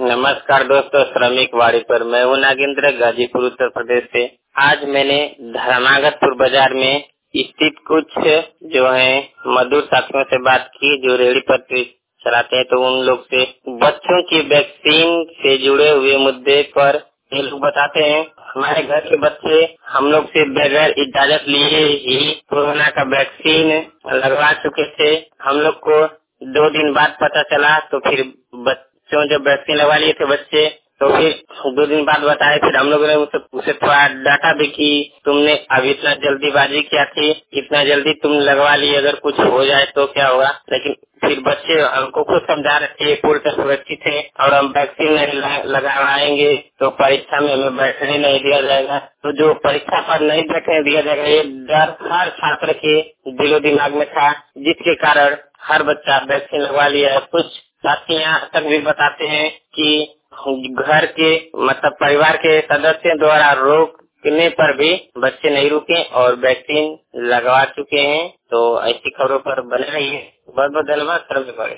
नमस्कार दोस्तों, श्रमिक वाड़ी पर मैं हूँ नागेंद्र, गाजीपुर उत्तर प्रदेश से। आज मैंने धर्मागतपुर बाजार में स्थित कुछ जो है मजदूर साथियों से बात की जो रेहड़ी पटरी चलाते हैं। तो उन लोग से बच्चों की वैक्सीन से जुड़े हुए मुद्दे पर ये लोग बताते हैं। हमारे घर के बच्चे हम लोग से बगैर इजाजत लिए ही कोरोना का वैक्सीन लगवा चुके थे। हम लोग को 2 दिन बाद पता चला, तो फिर बच्चों जब वैक्सीन लगवा लिए थे बच्चे, तो फिर 2 दिन बाद बताए। फिर हम लोगों ने उसे थोड़ा डांटा भी कि तुमने अभी इतना जल्दीबाजी क्या थी, इतना जल्दी तुम लगवा लिए, अगर कुछ हो जाए तो क्या होगा। लेकिन फिर बच्चे हमको खुद समझा रहे थे पूरी तरह सुरक्षित है और हम वैक्सीन नहीं लगावाएंगे तो परीक्षा में हमें बैठने नहीं दिया जाएगा। तो जो परीक्षा पर नहीं बैठने दिया जाएगा, ये डर हर छात्र के दिलो दिमाग में था, जिसके कारण हर बच्चा वैक्सीन लगवा लिया है। कुछ साथी यहाँ तक भी बताते हैं कि घर के मतलब परिवार के सदस्यों द्वारा रोकने पर भी बच्चे नहीं रुके और वैक्सीन लगवा चुके हैं। तो ऐसी खबरों पर बने रहिए। बहुत बहुत धन्यवाद।